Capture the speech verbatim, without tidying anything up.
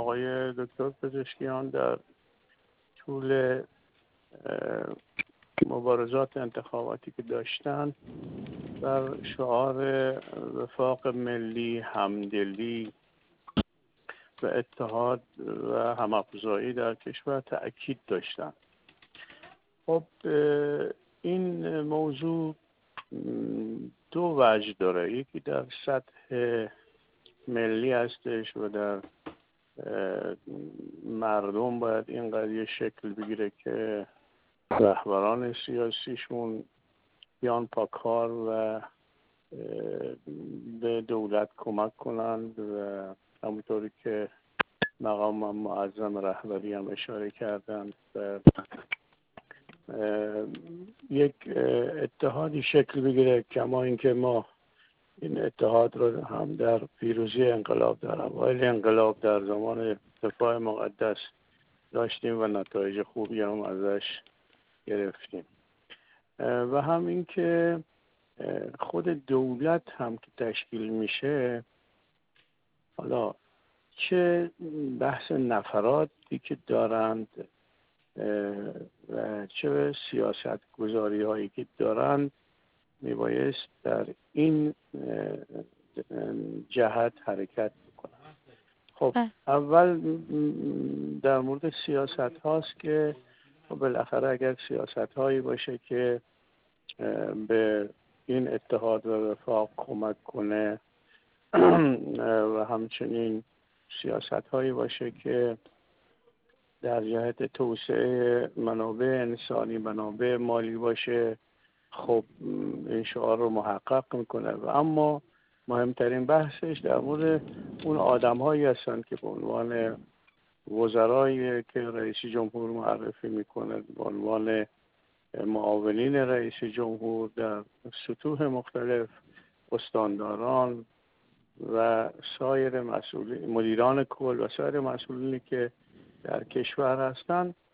آقای دکتر پزشکیان در طول مبارزات انتخاباتی که داشتن بر شعار وفاق ملی، همدلی و اتحاد و همافزایی در کشور تأکید داشتن. خب این موضوع دو وجه داره، یکی در سطح ملی هستش و در مردم باید این قضیه شکل بگیره که رهبران سیاسیشون بیان پا کار و به دولت کمک کنند و همونطوری که مقام معظم رهبری هم اشاره کردند و یک اتحادی شکل بگیره، کما اینکه ما این اتحاد رو هم در پیروزی انقلاب در اوایل انقلاب در زمان دفاع مقدس داشتیم و نتایج خوبی هم ازش گرفتیم. و هم این که خود دولت هم که تشکیل میشه، حالا چه بحث نفراتی که دارند و چه سیاست گذاری هایی که دارند میبایست در این جهت حرکت بکنند. خب اول در مورد سیاست هاست که بالاخره اگر سیاست هایی باشه که به این اتحاد و وفاق کمک کنه و همچنین سیاست هایی باشه که در جهت توسعه منابع انسانی، منابع مالی باشه، خب این شعار رو محقق میکنه. و اما مهمترین بحثش در مورد اون آدم هایی هستن که به عنوان وزرایی که رئیس جمهور معرفی میکنه، به عنوان معاونین رئیس جمهور در سطوح مختلف، استانداران و سایر مسئولین، مدیران کل و سایر مسئولینی که در کشور هستند،